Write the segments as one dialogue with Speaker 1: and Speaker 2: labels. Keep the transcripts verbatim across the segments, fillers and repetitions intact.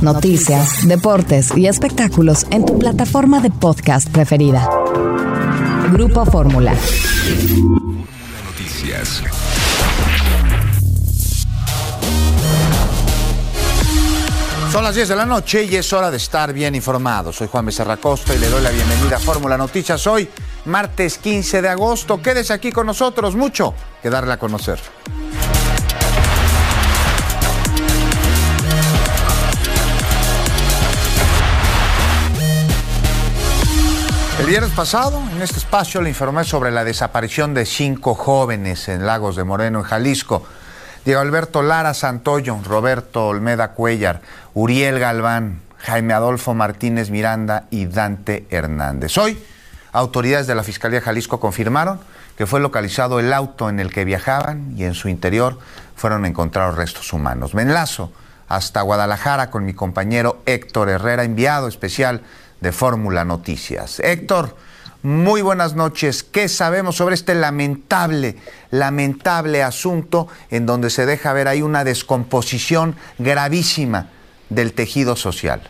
Speaker 1: noticias, deportes y espectáculos en tu plataforma de podcast preferida. Grupo Fórmula.
Speaker 2: Fórmula Noticias.
Speaker 3: Son las diez de la noche y es hora de estar bien informado. Soy Juan Becerra Costa y le doy la bienvenida a Fórmula Noticias hoy, martes quince de agosto. Quédese aquí con nosotros, mucho que darle a conocer. El viernes pasado, en este espacio, le informé sobre la desaparición de cinco jóvenes en Lagos de Moreno, en Jalisco. Diego Alberto Lara Santoyo, Roberto Olmeda Cuellar, Uriel Galván, Jaime Adolfo Martínez Miranda y Dante Hernández. Hoy, autoridades de la Fiscalía de Jalisco confirmaron que fue localizado el auto en el que viajaban y en su interior fueron encontrados restos humanos. Me enlazo hasta Guadalajara con mi compañero Héctor Herrera, enviado especial de Fórmula Noticias. Héctor, muy buenas noches. ¿Qué sabemos sobre este lamentable, lamentable asunto en donde se deja ver ahí una descomposición gravísima del tejido social?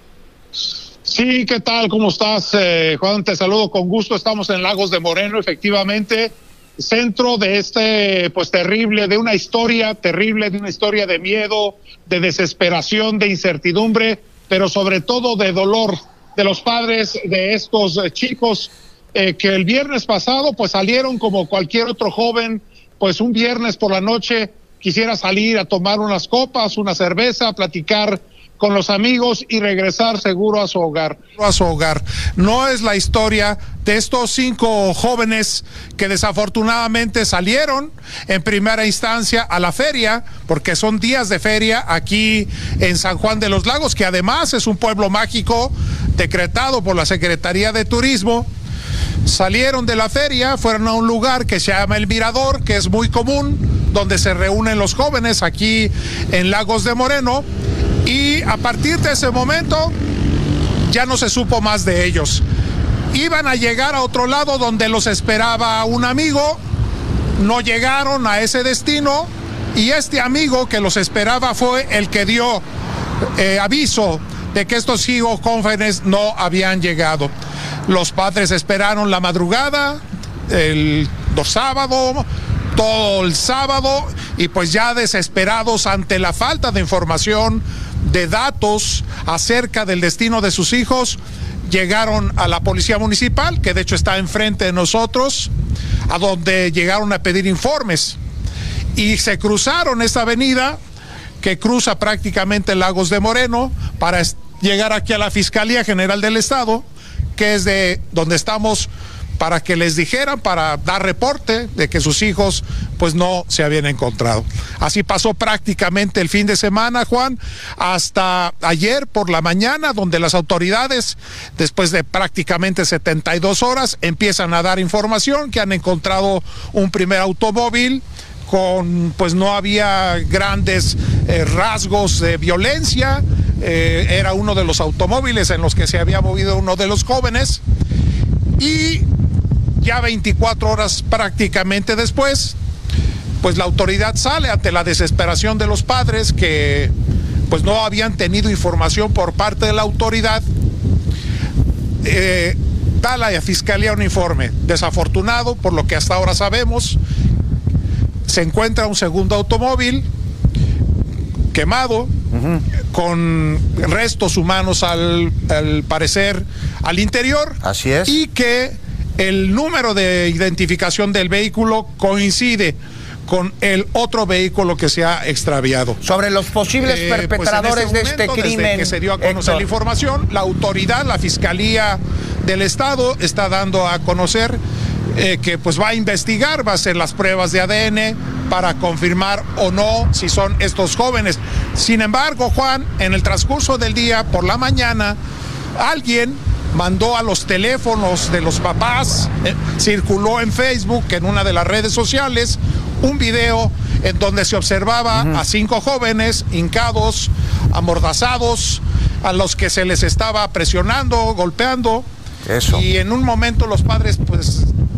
Speaker 4: Sí, ¿qué tal? ¿Cómo estás, eh, Juan? Te saludo con gusto. Estamos en Lagos de Moreno, efectivamente, centro de este, pues terrible, de una historia terrible, de una historia de miedo, de desesperación, de incertidumbre, pero sobre todo de dolor de los padres de estos eh, chicos eh, que el viernes pasado pues salieron como cualquier otro joven, pues un viernes por la noche quisiera salir a tomar unas copas, una cerveza, platicar con los amigos y regresar seguro a su hogar.
Speaker 5: A su hogar. No es la historia de estos cinco jóvenes que desafortunadamente salieron en primera instancia a la feria, porque son días de feria aquí en San Juan de los Lagos, que además es un pueblo mágico decretado por la Secretaría de Turismo. Salieron de la feria, fueron a un lugar que se llama El Mirador, que es muy común, donde se reúnen los jóvenes aquí en Lagos de Moreno. Y a partir de ese momento ya no se supo más de ellos. Iban a llegar a otro lado donde los esperaba un amigo, no llegaron a ese destino y este amigo que los esperaba fue el que dio eh, aviso de que estos cinco jóvenes no habían llegado. Los padres esperaron la madrugada, el sábado, todo el sábado, y pues ya desesperados ante la falta de información, de datos acerca del destino de sus hijos, llegaron a la policía municipal, que de hecho está enfrente de nosotros, a donde llegaron a pedir informes, y se cruzaron esta avenida que cruza prácticamente Lagos de Moreno para llegar aquí a la Fiscalía General del Estado, que es de donde estamos, para que les dijeran, para dar reporte de que sus hijos pues no se habían encontrado. Así pasó prácticamente el fin de semana, Juan, hasta ayer por la mañana, donde las autoridades, después de prácticamente setenta y dos horas, empiezan a dar información que han encontrado un primer automóvil con, pues no había grandes eh, rasgos de violencia, eh, era uno de los automóviles en los que se había movido uno de los jóvenes, y ya veinticuatro horas prácticamente después, pues la autoridad sale ante la desesperación de los padres que pues no habían tenido información por parte de la autoridad. Eh, da la Fiscalía un informe desafortunado, por lo que hasta ahora sabemos. Se encuentra un segundo automóvil quemado, uh-huh, con restos humanos al, al parecer al interior.
Speaker 3: Así es.
Speaker 5: Y que el número de identificación del vehículo coincide con el otro vehículo que se ha extraviado.
Speaker 3: Sobre los posibles eh, perpetradores pues este momento, de este crimen,
Speaker 5: desde que se dio a conocer Héctor. la información, la autoridad, la Fiscalía del Estado está dando a conocer eh, que pues va a investigar, va a hacer las pruebas de A D N para confirmar o no si son estos jóvenes. Sin embargo, Juan, en el transcurso del día, por la mañana, alguien mandó a los teléfonos de los papás, eh, circuló en Facebook, en una de las redes sociales, un video en donde se observaba uh-huh. a cinco jóvenes hincados, amordazados, a los que se les estaba presionando, golpeando.
Speaker 3: Eso.
Speaker 5: Y en un momento los padres pues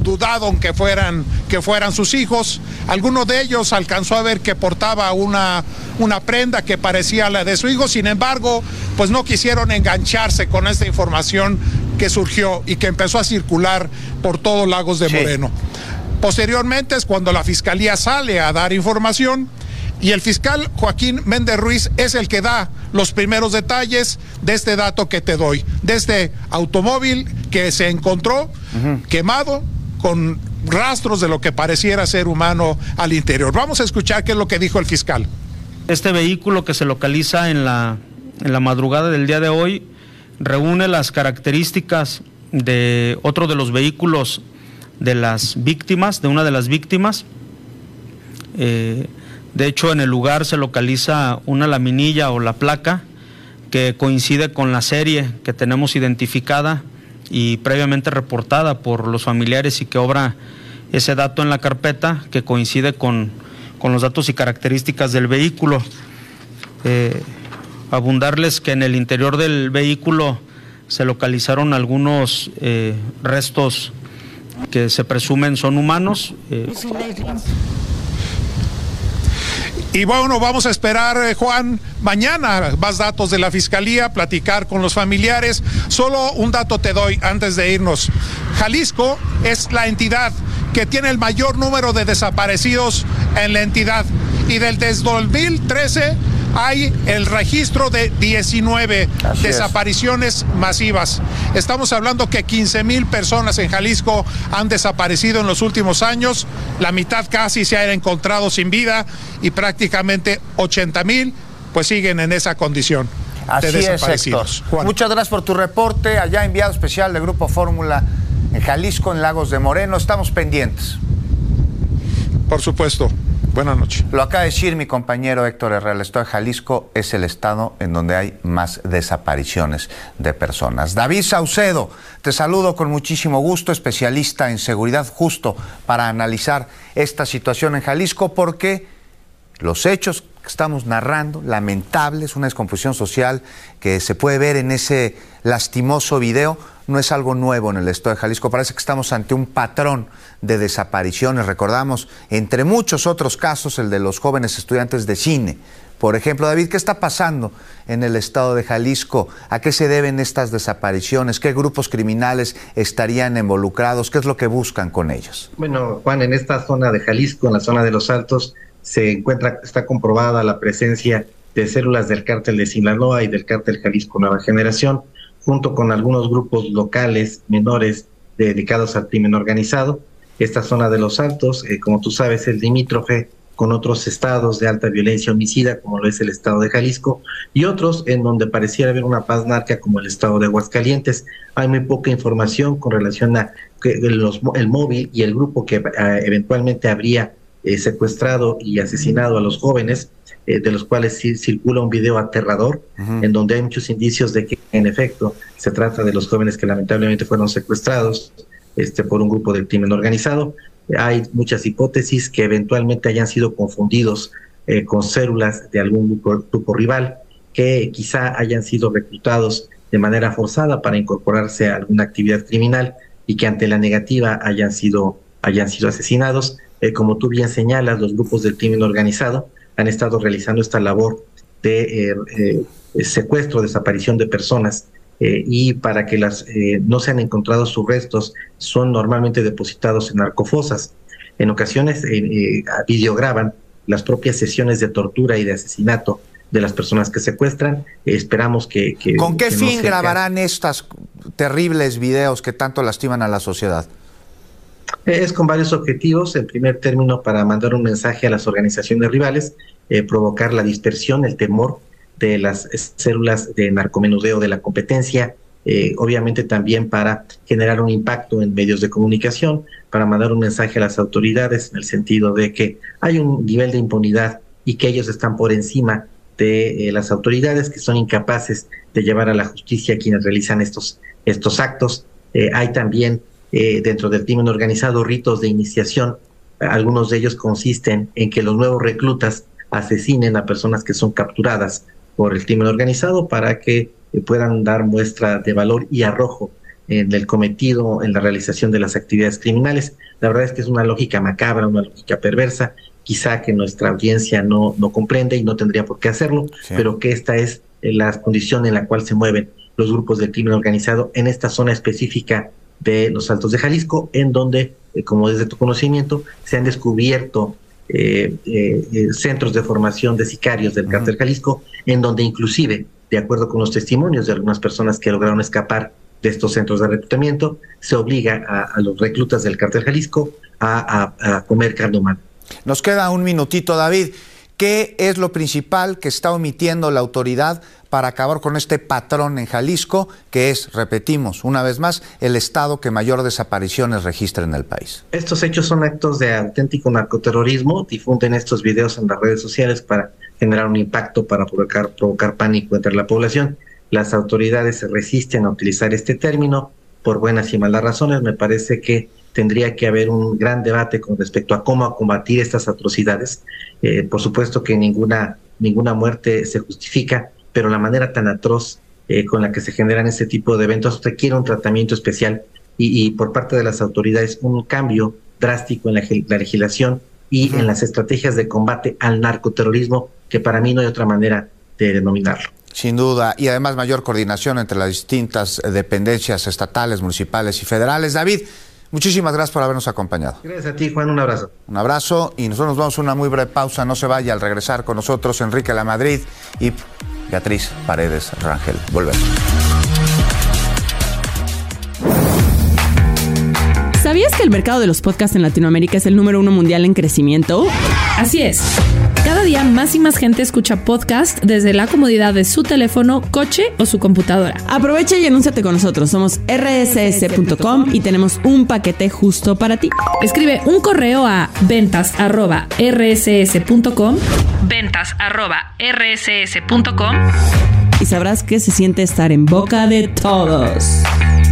Speaker 5: dudaron que fueran, que fueran sus hijos. Alguno de ellos alcanzó a ver que portaba una, una prenda que parecía la de su hijo, sin embargo, pues no quisieron engancharse con esta información que surgió y que empezó a circular por todos Lagos de Moreno. Sí. Posteriormente es cuando la Fiscalía sale a dar información y el fiscal Joaquín Méndez Ruiz es el que da los primeros detalles de este dato que te doy, de este automóvil que se encontró uh-huh. quemado con rastros de lo que pareciera ser humano al interior. Vamos a escuchar qué es lo que dijo el fiscal.
Speaker 6: Este vehículo que se localiza en la, en la madrugada del día de hoy reúne las características de otro de los vehículos de las víctimas, de una de las víctimas. Eh, de hecho, en el lugar se localiza una laminilla o la placa que coincide con la serie que tenemos identificada y previamente reportada por los familiares y que obra ese dato en la carpeta que coincide con, con los datos y características del vehículo. Eh, abundarles que en el interior del vehículo se localizaron algunos eh, restos que se presumen son humanos. Eh.
Speaker 5: Y bueno, vamos a esperar, eh, Juan, mañana más datos de la Fiscalía, platicar con los familiares. Solo un dato te doy antes de irnos. Jalisco es la entidad que tiene el mayor número de desaparecidos en la entidad y del desde dos mil trece hay el registro de diecinueve Así desapariciones es. masivas. Estamos hablando que quince mil personas en Jalisco han desaparecido en los últimos años, la mitad casi se ha encontrado sin vida y prácticamente ochenta mil pues siguen en esa condición.
Speaker 3: Así de desaparecidos. Es, Héctor. Muchas gracias por tu reporte, allá enviado especial del Grupo Fórmula en Jalisco, en Lagos de Moreno. Estamos pendientes.
Speaker 5: Por supuesto. Buenas noches.
Speaker 3: Lo acaba de decir mi compañero Héctor Herrera, el estado de Jalisco es el estado en donde hay más desapariciones de personas. David Saucedo, te saludo con muchísimo gusto, especialista en seguridad, justo para analizar esta situación en Jalisco, porque los hechos que estamos narrando, lamentables, una descomposición social que se puede ver en ese lastimoso video, no es algo nuevo en el estado de Jalisco. Parece que estamos ante un patrón de desapariciones. Recordamos, entre muchos otros casos, el de los jóvenes estudiantes de cine. Por ejemplo, David, ¿qué está pasando en el estado de Jalisco? ¿A qué se deben estas desapariciones? ¿Qué grupos criminales estarían involucrados? ¿Qué es lo que buscan con ellos?
Speaker 7: Bueno, Juan, en esta zona de Jalisco, en la zona de Los Altos, se encuentra, está comprobada la presencia de células del cártel de Sinaloa y del cártel Jalisco Nueva Generación, junto con algunos grupos locales menores dedicados al crimen organizado. Esta zona de Los Altos, eh, como tú sabes, es limítrofe con otros estados de alta violencia homicida, como lo es el estado de Jalisco, y otros en donde pareciera haber una paz narca, como el estado de Aguascalientes. Hay muy poca información con relación a que los, el móvil y el grupo que eh, eventualmente habría eh, secuestrado y asesinado a los jóvenes, eh, de los cuales sí circula un video aterrador, uh-huh. en donde hay muchos indicios de que, en efecto, se trata de los jóvenes que lamentablemente fueron secuestrados este, por un grupo del crimen organizado. Hay muchas hipótesis que eventualmente hayan sido confundidos eh, con células de algún grupo, grupo rival, que quizá hayan sido reclutados de manera forzada para incorporarse a alguna actividad criminal y que ante la negativa hayan sido, hayan sido asesinados. Eh, como tú bien señalas, los grupos del crimen organizado han estado realizando esta labor de eh, eh, secuestro, desaparición de personas, eh, y para que las eh, no se han encontrado sus restos, son normalmente depositados en narcofosas. En ocasiones eh, eh, videograban las propias sesiones de tortura y de asesinato de las personas que secuestran. Eh, esperamos que... que
Speaker 3: ¿Con qué
Speaker 7: que
Speaker 3: fin
Speaker 7: no
Speaker 3: grabarán estos terribles videos que tanto lastiman a la sociedad?
Speaker 7: Es con varios objetivos. En primer término, para mandar un mensaje a las organizaciones rivales, eh, provocar la dispersión, el temor de las células de narcomenudeo de la competencia, eh, obviamente también para generar un impacto en medios de comunicación, para mandar un mensaje a las autoridades en el sentido de que hay un nivel de impunidad y que ellos están por encima de eh, las autoridades, que son incapaces de llevar a la justicia a quienes realizan estos, estos actos. Eh, hay también Eh, dentro del crimen organizado ritos de iniciación. Algunos de ellos consisten en que los nuevos reclutas asesinen a personas que son capturadas por el crimen organizado para que eh, puedan dar muestra de valor y arrojo en el cometido, en la realización de las actividades criminales. La verdad es que es una lógica macabra, una lógica perversa, quizá que nuestra audiencia no, no comprende y no tendría por qué hacerlo, sí. pero que esta es la condición en la cual se mueven los grupos del crimen organizado en esta zona específica de los Altos de Jalisco, en donde, eh, como desde tu conocimiento, se han descubierto eh, eh, eh, centros de formación de sicarios del Cártel Jalisco, en donde inclusive, de acuerdo con los testimonios de algunas personas que lograron escapar de estos centros de reclutamiento, se obliga a, a los reclutas del Cártel Jalisco a, a, a comer carne humana.
Speaker 3: Nos queda un minutito, David. ¿Qué es lo principal que está omitiendo la autoridad para acabar con este patrón en Jalisco, que es, repetimos una vez más, el estado que mayor desapariciones registra en el país?
Speaker 7: Estos hechos son actos de auténtico narcoterrorismo. Difunden estos videos en las redes sociales para generar un impacto, para provocar, provocar pánico entre la población. Las autoridades se resisten a utilizar este término por buenas y malas razones. Me parece que tendría que haber un gran debate con respecto a cómo combatir estas atrocidades. Eh, por supuesto que ninguna, ninguna muerte se justifica, pero la manera tan atroz eh, con la que se generan este tipo de eventos requiere un tratamiento especial y, y por parte de las autoridades un cambio drástico en la, la legislación y uh-huh. en las estrategias de combate al narcoterrorismo, que para mí no hay otra manera de denominarlo.
Speaker 3: Sin duda, y además mayor coordinación entre las distintas dependencias estatales, municipales y federales. David, muchísimas gracias por habernos acompañado.
Speaker 7: Gracias a ti, Juan, un abrazo.
Speaker 3: Un abrazo, y nosotros nos vamos a una muy breve pausa. No se vaya. Al regresar con nosotros Enrique Lamadrid y Beatriz Paredes Rangel. Volvemos.
Speaker 8: ¿Sabías que el mercado de los podcasts en Latinoamérica es el número uno mundial en crecimiento?
Speaker 9: Así es. Cada día más y más gente escucha podcast desde la comodidad de su teléfono, coche o su computadora.
Speaker 8: Aprovecha y anúnciate con nosotros. Somos erre ese ese punto com y tenemos un paquete justo para ti.
Speaker 9: Escribe un correo a ventas arroba erre ese ese punto com, ventas arroba erre ese ese punto com,
Speaker 8: y sabrás que se siente estar en boca de todos.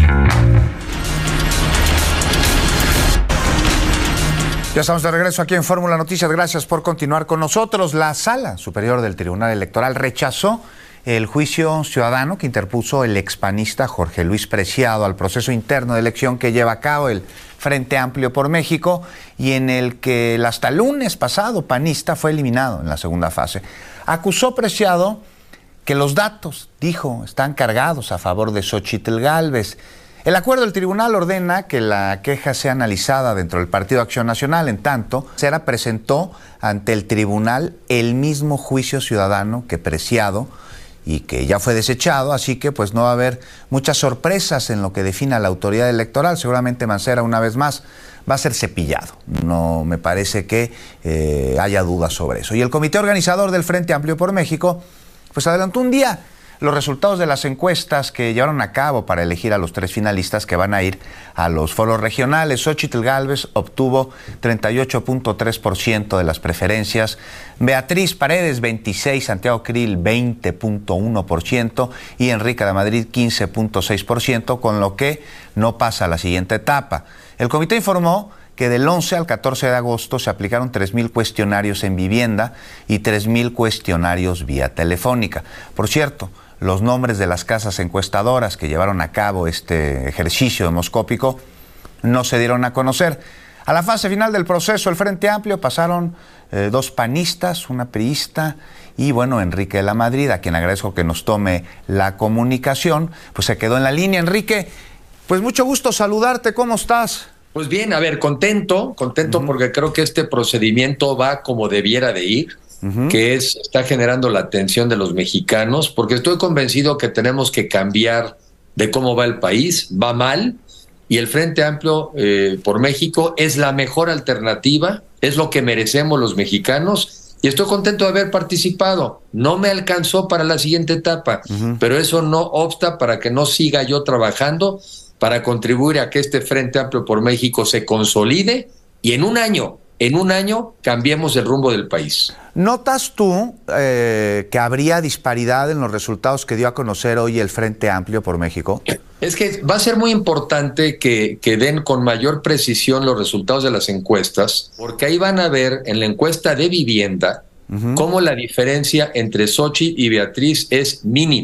Speaker 3: Ya estamos de regreso aquí en Fórmula Noticias. Gracias por continuar con nosotros. La Sala Superior del Tribunal Electoral rechazó el juicio ciudadano que interpuso el expanista Jorge Luis Preciado al proceso interno de elección que lleva a cabo el Frente Amplio por México y en el que el hasta lunes pasado panista fue eliminado en la segunda fase. Acusó Preciado que los datos, dijo, están cargados a favor de Xóchitl Gálvez. El acuerdo del tribunal ordena que la queja sea analizada dentro del Partido Acción Nacional. En tanto, Cera presentó ante el tribunal el mismo juicio ciudadano que Preciado y que ya fue desechado, así que pues no va a haber muchas sorpresas en lo que defina la autoridad electoral. Seguramente Mancera, una vez más, va a ser cepillado. No me parece que eh, haya dudas sobre eso. Y el comité organizador del Frente Amplio por México pues adelantó un día los resultados de las encuestas que llevaron a cabo para elegir a los tres finalistas que van a ir a los foros regionales. Xóchitl Gálvez obtuvo treinta y ocho punto tres por ciento de las preferencias, Beatriz Paredes veintiséis por ciento, Santiago Krill veinte punto uno por ciento y Enrique Lamadrid quince punto seis por ciento, con lo que no pasa a la siguiente etapa. El comité informó que del once al catorce de agosto se aplicaron tres mil cuestionarios en vivienda y tres mil cuestionarios vía telefónica. Por cierto, los nombres de las casas encuestadoras que llevaron a cabo este ejercicio demoscópico no se dieron a conocer. A la fase final del proceso, el Frente Amplio pasaron eh, dos panistas, una priista y, bueno, Enrique Lamadrid, a quien agradezco que nos tome la comunicación, pues se quedó en la línea. Enrique, pues mucho gusto saludarte, ¿cómo estás?
Speaker 10: Pues bien, a ver, contento, contento uh-huh. porque creo que este procedimiento va como debiera de ir. Uh-huh. Que es, está generando la atención de los mexicanos, porque estoy convencido que tenemos que cambiar de cómo va el país, va mal, y el Frente Amplio eh, por México es la mejor alternativa, es lo que merecemos los mexicanos, y estoy contento de haber participado. No me alcanzó para la siguiente etapa, uh-huh. pero eso no obsta para que no siga yo trabajando para contribuir a que este Frente Amplio por México se consolide y en un año En un año cambiemos el rumbo del país.
Speaker 3: ¿Notas tú eh, que habría disparidad en los resultados que dio a conocer hoy el Frente Amplio por México?
Speaker 10: Es que va a ser muy importante que, que den con mayor precisión los resultados de las encuestas, porque ahí van a ver en la encuesta de vivienda uh-huh. cómo la diferencia entre Xóchitl y Beatriz es mínima.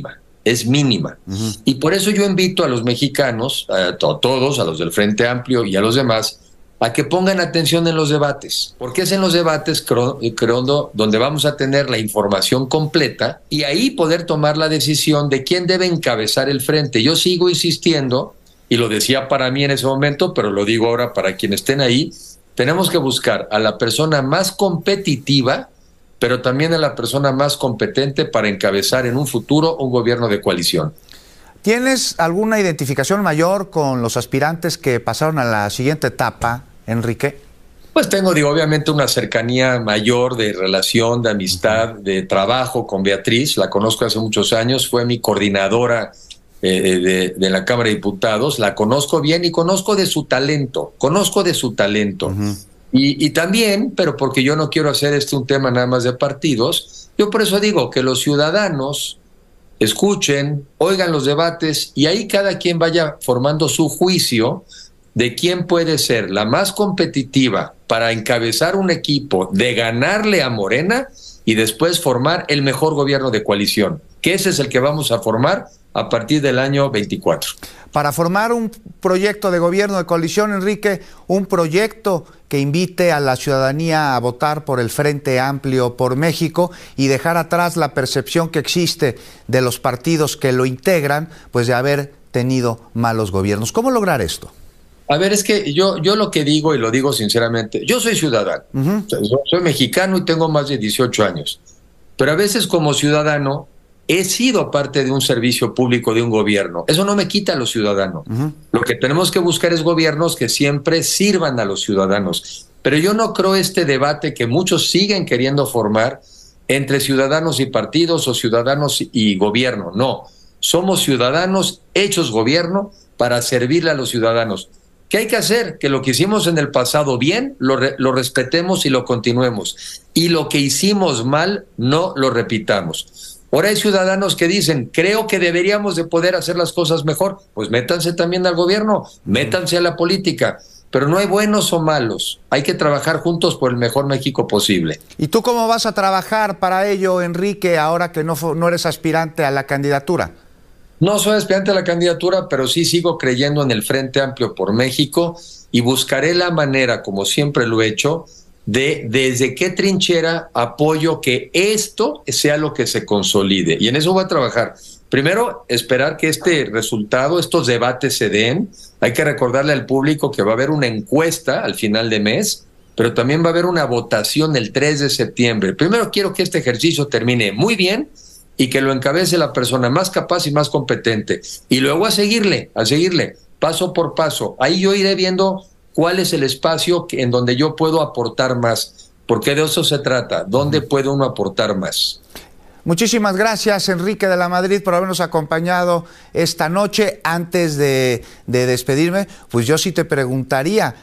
Speaker 10: es mínima. Uh-huh. Y por eso yo invito a los mexicanos, a todos, a los del Frente Amplio y a los demás, a que pongan atención en los debates, porque es en los debates, creo, creo, donde vamos a tener la información completa y ahí poder tomar la decisión de quién debe encabezar el frente. Yo sigo insistiendo, y lo decía para mí en ese momento, pero lo digo ahora para quienes estén ahí, tenemos que buscar a la persona más competitiva, pero también a la persona más competente para encabezar en un futuro un gobierno de coalición.
Speaker 3: ¿Tienes alguna identificación mayor con los aspirantes que pasaron a la siguiente etapa, Enrique?
Speaker 10: Pues tengo, digo, obviamente una cercanía mayor de relación, de amistad, de trabajo con Beatriz. La conozco hace muchos años, fue mi coordinadora eh, de, de la Cámara de Diputados. La conozco bien y conozco de su talento, conozco de su talento. Uh-huh. y, y también, pero porque yo no quiero hacer este un tema nada más de partidos, yo por eso digo que los ciudadanos escuchen, oigan los debates y ahí cada quien vaya formando su juicio de quién puede ser la más competitiva para encabezar un equipo, de ganarle a Morena y después formar el mejor gobierno de coalición, que ese es el que vamos a formar a partir del año veinticuatro.
Speaker 3: Para formar un proyecto de gobierno de coalición, Enrique, un proyecto que invite a la ciudadanía a votar por el Frente Amplio por México y dejar atrás la percepción que existe de los partidos que lo integran, pues de haber tenido malos gobiernos. ¿Cómo lograr esto?
Speaker 10: A ver, es que yo, yo lo que digo, y lo digo sinceramente, yo soy ciudadano, uh-huh. soy, soy mexicano y tengo más de dieciocho años, pero a veces como ciudadano he sido parte de un servicio público de un gobierno. Eso no me quita a los ciudadanos. Uh-huh. Lo que tenemos que buscar es gobiernos que siempre sirvan a los ciudadanos. Pero yo no creo este debate que muchos siguen queriendo formar entre ciudadanos y partidos o ciudadanos y gobierno. No, somos ciudadanos hechos gobierno para servirle a los ciudadanos. ¿Qué hay que hacer? Que lo que hicimos en el pasado bien, lo, re, lo respetemos y lo continuemos. Y lo que hicimos mal, no lo repitamos. Ahora hay ciudadanos que dicen, creo que deberíamos de poder hacer las cosas mejor. Pues métanse también al gobierno, métanse a la política. Pero no hay buenos o malos. Hay que trabajar juntos por el mejor México posible.
Speaker 3: ¿Y tú cómo vas a trabajar para ello, Enrique, ahora que no, no eres aspirante a la candidatura?
Speaker 10: No soy aspirante a la candidatura, pero sí sigo creyendo en el Frente Amplio por México y buscaré la manera, como siempre lo he hecho, de desde qué trinchera apoyo que esto sea lo que se consolide. Y en eso voy a trabajar. Primero, esperar que este resultado, estos debates se den. Hay que recordarle al público que va a haber una encuesta al final de mes, pero también va a haber una votación el tres de septiembre. Primero quiero que este ejercicio termine muy bien y que lo encabece la persona más capaz y más competente. Y luego a seguirle, a seguirle, paso por paso. Ahí yo iré viendo cuál es el espacio que, en donde yo puedo aportar más, porque de eso se trata, ¿dónde puede uno aportar más?
Speaker 3: Muchísimas gracias, Enrique de la Madrid, por habernos acompañado esta noche. Antes de, de despedirme, pues yo sí te preguntaría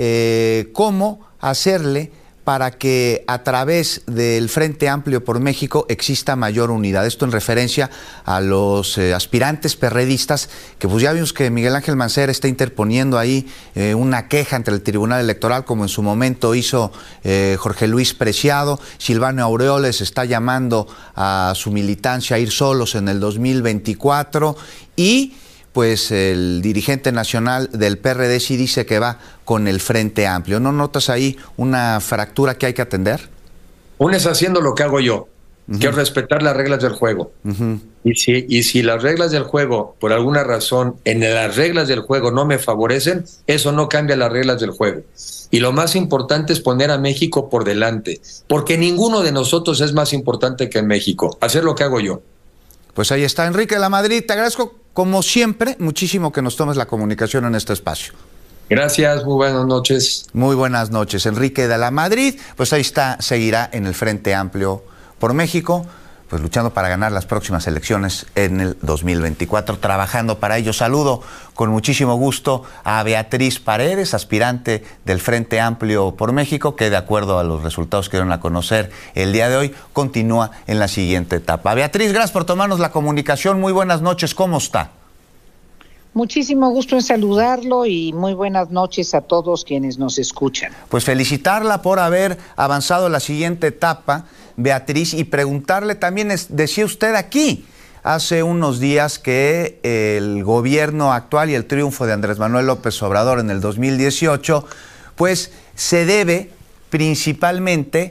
Speaker 3: eh, cómo hacerle para que a través del Frente Amplio por México exista mayor unidad. Esto en referencia a los eh, aspirantes perredistas, que pues ya vimos que Miguel Ángel Mancera está interponiendo ahí eh, una queja ante el Tribunal Electoral, como en su momento hizo eh, Jorge Luis Preciado. Silvano Aureoles está llamando a su militancia a ir solos en el dos mil veinticuatro y pues el dirigente nacional del P R D sí dice que va con el Frente Amplio. ¿No notas ahí una fractura que hay que atender?
Speaker 10: Uno es haciendo lo que hago yo, uh-huh. que es respetar las reglas del juego. Uh-huh. Y, si, y si las reglas del juego, por alguna razón, en las reglas del juego no me favorecen, eso no cambia las reglas del juego. Y lo más importante es poner a México por delante, porque ninguno de nosotros es más importante que México. Hacer lo que hago yo.
Speaker 3: Pues ahí está, Enrique de la Madrid. Te agradezco, como siempre, muchísimo que nos tomes la comunicación en este espacio.
Speaker 10: Gracias, muy buenas noches.
Speaker 3: Muy buenas noches, Enrique de la Madrid. Pues ahí está, seguirá en el Frente Amplio por México, pues luchando para ganar las próximas elecciones en el dos mil veinticuatro, trabajando para ello. Saludo con muchísimo gusto a Beatriz Paredes, aspirante del Frente Amplio por México, que de acuerdo a los resultados que dieron a conocer el día de hoy, continúa en la siguiente etapa. Beatriz, gracias por tomarnos la comunicación. Muy buenas noches, ¿cómo está?
Speaker 11: Muchísimo gusto en saludarlo y muy buenas noches a todos quienes nos escuchan.
Speaker 3: Pues felicitarla por haber avanzado a la siguiente etapa, Beatriz, y preguntarle también, es, decía usted aquí, hace unos días que el gobierno actual y el triunfo de Andrés Manuel López Obrador en el dos mil dieciocho, pues se debe principalmente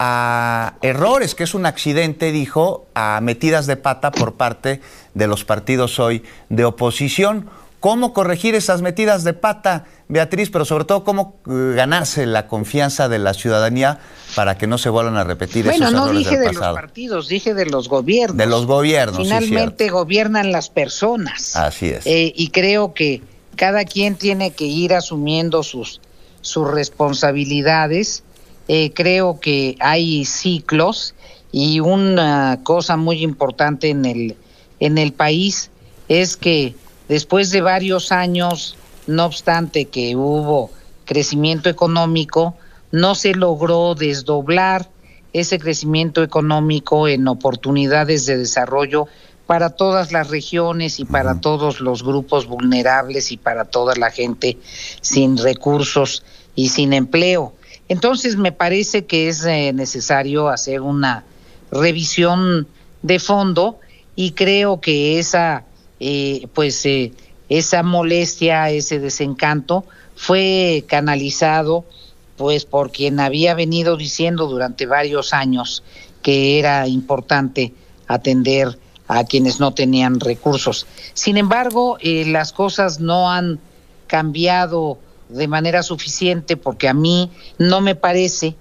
Speaker 3: a errores, que es un accidente, dijo, a metidas de pata por parte de los partidos hoy de oposición. ¿Cómo corregir esas metidas de pata, Beatriz? Pero sobre todo, ¿cómo ganarse la confianza de la ciudadanía para que no se vuelvan a repetir
Speaker 11: bueno,
Speaker 3: esos
Speaker 11: no
Speaker 3: errores
Speaker 11: dije
Speaker 3: del
Speaker 11: de
Speaker 3: pasado?
Speaker 11: los partidos, dije de los gobiernos.
Speaker 3: De los gobiernos,
Speaker 11: Finalmente
Speaker 3: sí,
Speaker 11: gobiernan las personas.
Speaker 3: Así es.
Speaker 11: Eh, y creo que cada quien tiene que ir asumiendo sus, sus responsabilidades. Eh, creo que hay ciclos y una cosa muy importante en el, en el país es que después de varios años, no obstante que hubo crecimiento económico, no se logró desdoblar ese crecimiento económico en oportunidades de desarrollo para todas las regiones y para todos los grupos vulnerables y para toda la gente sin recursos y sin empleo. Entonces me parece que es eh, necesario hacer una revisión de fondo y creo que esa eh, pues eh, esa molestia, ese desencanto fue canalizado pues por quien había venido diciendo durante varios años que era importante atender a quienes no tenían recursos. Sin embargo, eh, las cosas no han cambiado de manera suficiente porque a mí no me parece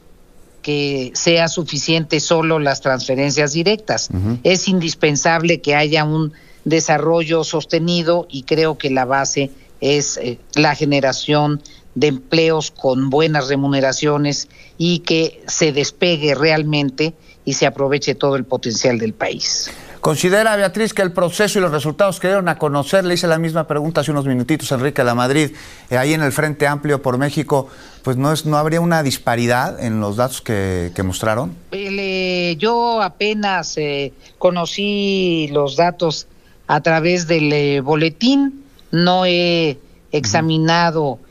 Speaker 11: que sea suficiente solo las transferencias directas. Uh-huh. Es indispensable que haya un desarrollo sostenido y creo que la base es eh, la generación de empleos con buenas remuneraciones y que se despegue realmente y se aproveche todo el potencial del país.
Speaker 3: ¿Considera, Beatriz, que el proceso y los resultados que dieron a conocer, le hice la misma pregunta hace unos minutitos a Enrique Lamadrid, eh, ahí en el Frente Amplio por México, pues no es no habría una disparidad en los datos que, que mostraron?
Speaker 11: Eh, yo apenas eh, conocí los datos a través del eh, boletín, no he examinado uh-huh.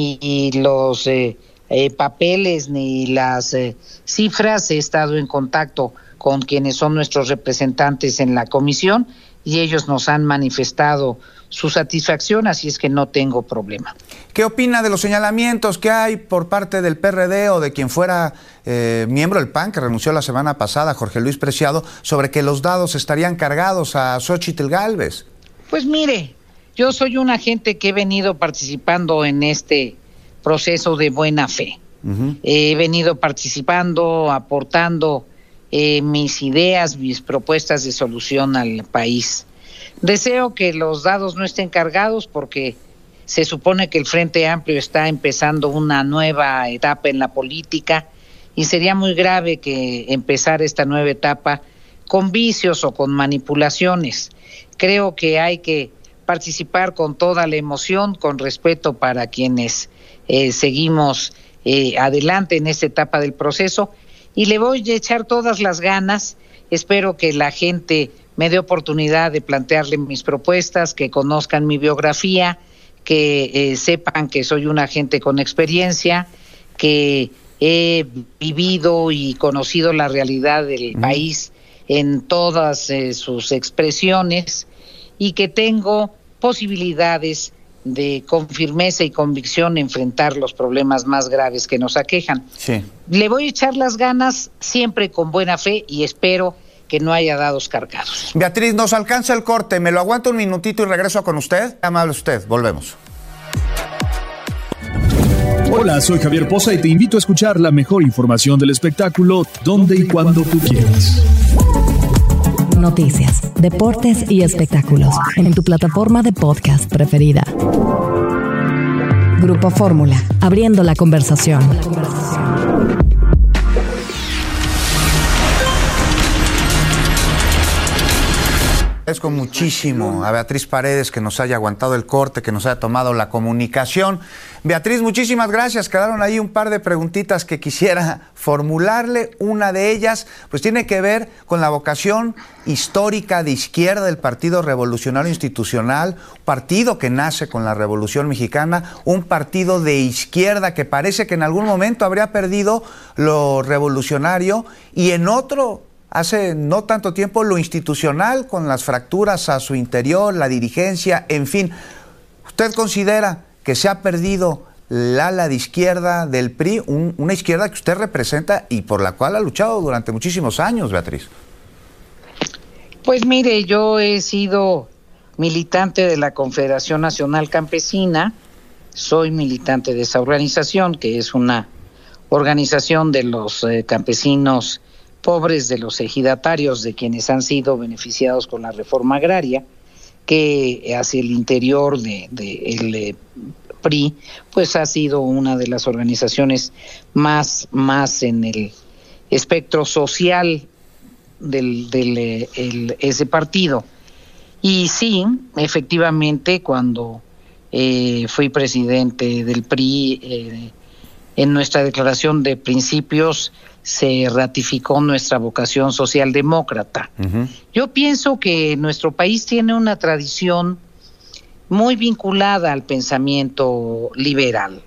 Speaker 11: ni los eh, eh, papeles ni las eh, cifras, he estado en contacto con quienes son nuestros representantes en la comisión y ellos nos han manifestado su satisfacción, así es que no tengo problema.
Speaker 3: ¿Qué opina de los señalamientos que hay por parte del P R D o de quien fuera eh, miembro del P A N, que renunció la semana pasada, Jorge Luis Preciado, sobre que los dados estarían cargados a Xóchitl Gálvez?
Speaker 11: Pues mire, yo soy una gente que he venido participando en este proceso de buena fe. Uh-huh. He venido participando, aportando Eh, mis ideas, mis propuestas de solución al país. Deseo que los dados no estén cargados porque se supone que el Frente Amplio está empezando una nueva etapa en la política y sería muy grave que empezara esta nueva etapa con vicios o con manipulaciones. Creo que hay que participar con toda la emoción, con respeto para quienes eh, seguimos eh, adelante en esta etapa del proceso. Y le voy a echar todas las ganas, espero que la gente me dé oportunidad de plantearle mis propuestas, que conozcan mi biografía, que eh, sepan que soy una gente con experiencia, que he vivido y conocido la realidad del mm. país en todas eh, sus expresiones y que tengo posibilidades de con firmeza y convicción enfrentar los problemas más graves que nos aquejan.
Speaker 3: Sí.
Speaker 11: Le voy a echar las ganas siempre con buena fe y espero que no haya dados cargados.
Speaker 3: Beatriz, nos alcanza el corte, me lo aguanto un minutito y regreso con usted. Amable usted, volvemos.
Speaker 12: Hola, soy Javier Poza y te invito a escuchar la mejor información del espectáculo donde y cuando tú quieras.
Speaker 1: Noticias, deportes y espectáculos en tu plataforma de podcast preferida. Grupo Fórmula, abriendo la conversación.
Speaker 3: Agradezco muchísimo a Beatriz Paredes que nos haya aguantado el corte, que nos haya tomado la comunicación. Beatriz, muchísimas gracias. Quedaron ahí un par de preguntitas que quisiera formularle. Una de ellas, pues tiene que ver con la vocación histórica de izquierda del Partido Revolucionario Institucional, partido que nace con la Revolución Mexicana, un partido de izquierda que parece que en algún momento habría perdido lo revolucionario y en otro hace no tanto tiempo lo institucional, con las fracturas a su interior, la dirigencia, en fin. ¿Usted considera que se ha perdido el ala de izquierda del P R I, un, una izquierda que usted representa y por la cual ha luchado durante muchísimos años, Beatriz?
Speaker 11: Pues mire, yo he sido militante de la Confederación Nacional Campesina, soy militante de esa organización, que es una organización de los eh, campesinos pobres, de los ejidatarios, de quienes han sido beneficiados con la reforma agraria, que hacia el interior de, de el eh, P R I, pues ha sido una de las organizaciones más, más en el espectro social del, del eh, el, ese partido. Y sí, efectivamente, cuando eh, fui presidente del P R I, eh, en nuestra declaración de principios se ratificó nuestra vocación socialdemócrata. Uh-huh. Yo pienso que nuestro país tiene una tradición muy vinculada al pensamiento liberal.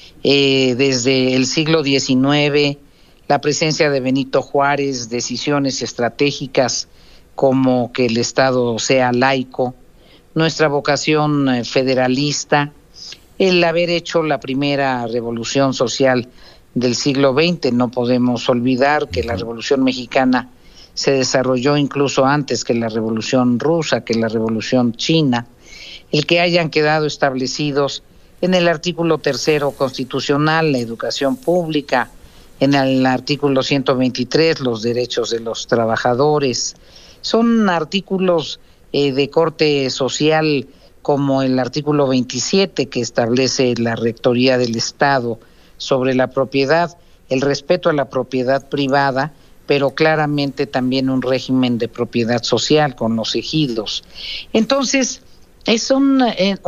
Speaker 11: Eh, desde el siglo diecinueve, la presencia de Benito Juárez, decisiones estratégicas como que el Estado sea laico, nuestra vocación eh, federalista, el haber hecho la primera revolución social del siglo veinte. No podemos olvidar que la Revolución Mexicana se desarrolló incluso antes que la Revolución Rusa, que la Revolución China. El que hayan quedado establecidos en el artículo tercero constitucional, la educación pública, en el artículo ciento veintitrés, los derechos de los trabajadores, son artículos eh, de corte social, como el artículo veintisiete, que establece la rectoría del Estado sobre la propiedad, el respeto a la propiedad privada, pero claramente también un régimen de propiedad social con los ejidos. Entonces, es un,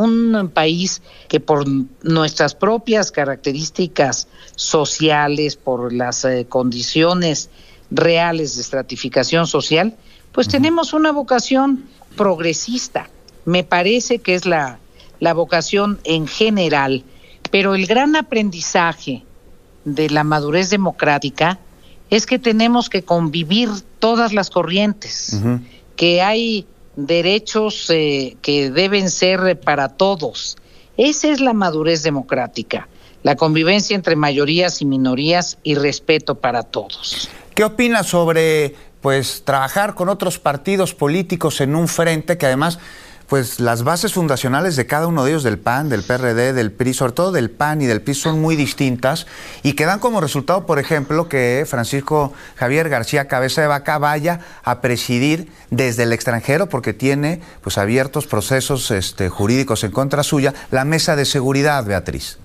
Speaker 11: un país que por nuestras propias características sociales, por las eh, condiciones reales de estratificación social, pues uh-huh. tenemos una vocación progresista. Me parece que es la, la vocación en general, pero el gran aprendizaje de la madurez democrática es que tenemos que convivir todas las corrientes, uh-huh. que hay derechos eh, que deben ser para todos. Esa es la madurez democrática, la convivencia entre mayorías y minorías y respeto para todos.
Speaker 3: ¿Qué opina sobre pues trabajar con otros partidos políticos en un frente que además pues las bases fundacionales de cada uno de ellos, del P A N, del P R D, del P R I, sobre todo del P A N y del P R I, son muy distintas y que dan como resultado, por ejemplo, que Francisco Javier García Cabeza de Vaca vaya a presidir desde el extranjero, porque tiene pues abiertos procesos este, jurídicos en contra suya, la mesa de seguridad, Beatriz?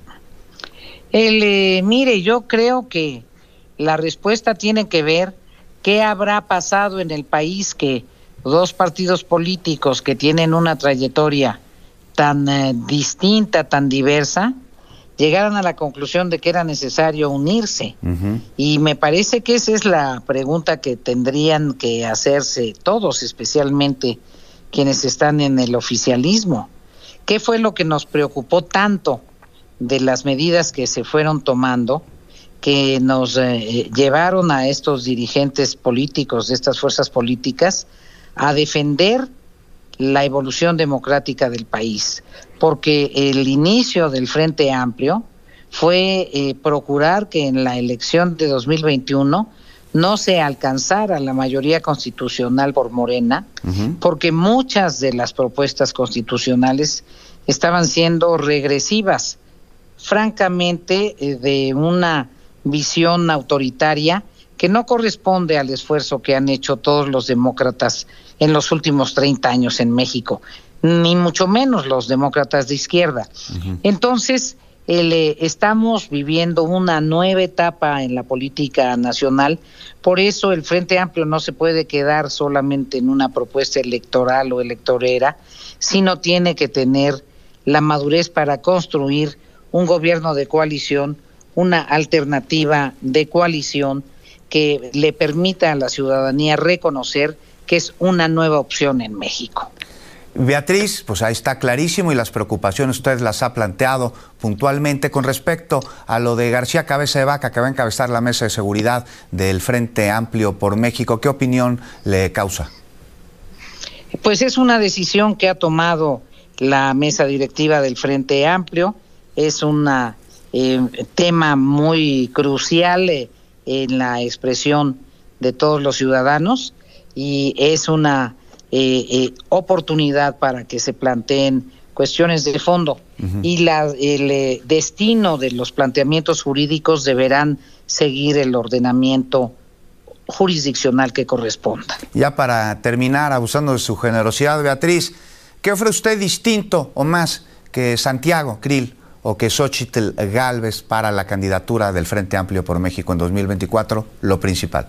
Speaker 11: El, eh, mire, yo creo que la respuesta tiene que ver qué habrá pasado en el país que dos partidos políticos que tienen una trayectoria tan eh, distinta, tan diversa, llegaron a la conclusión de que era necesario unirse. Uh-huh. Y me parece que esa es la pregunta que tendrían que hacerse todos, especialmente quienes están en el oficialismo. ¿Qué fue lo que nos preocupó tanto de las medidas que se fueron tomando, que nos eh, llevaron a estos dirigentes políticos de estas fuerzas políticas a defender la evolución democrática del país? Porque el inicio del Frente Amplio fue eh, procurar que en la elección de dos mil veintiuno no se alcanzara la mayoría constitucional por Morena, uh-huh. porque muchas de las propuestas constitucionales estaban siendo regresivas, francamente, eh, de una visión autoritaria que no corresponde al esfuerzo que han hecho todos los demócratas en los últimos treinta años en México, ni mucho menos los demócratas de izquierda. Uh-huh. Entonces, el, eh, estamos viviendo una nueva etapa en la política nacional, por eso el Frente Amplio no se puede quedar solamente en una propuesta electoral o electorera, sino tiene que tener la madurez para construir un gobierno de coalición, una alternativa de coalición que le permita a la ciudadanía reconocer que es una nueva opción en México.
Speaker 3: Beatriz, pues ahí está clarísimo y las preocupaciones usted las ha planteado puntualmente con respecto a lo de García Cabeza de Vaca, que va a encabezar la mesa de seguridad del Frente Amplio por México. ¿Qué opinión le causa?
Speaker 11: Pues es una decisión que ha tomado la mesa directiva del Frente Amplio. Es un eh, tema muy crucial eh, en la expresión de todos los ciudadanos y es una Eh, eh, oportunidad para que se planteen cuestiones de fondo. Uh-huh. Y la, el eh, destino de los planteamientos jurídicos deberán seguir el ordenamiento jurisdiccional que corresponda.
Speaker 3: Ya para terminar, abusando de su generosidad, Beatriz, ¿qué ofrece usted distinto o más que Santiago Krill o que Xóchitl Gálvez para la candidatura del Frente Amplio por México en dos mil veinticuatro? Lo principal.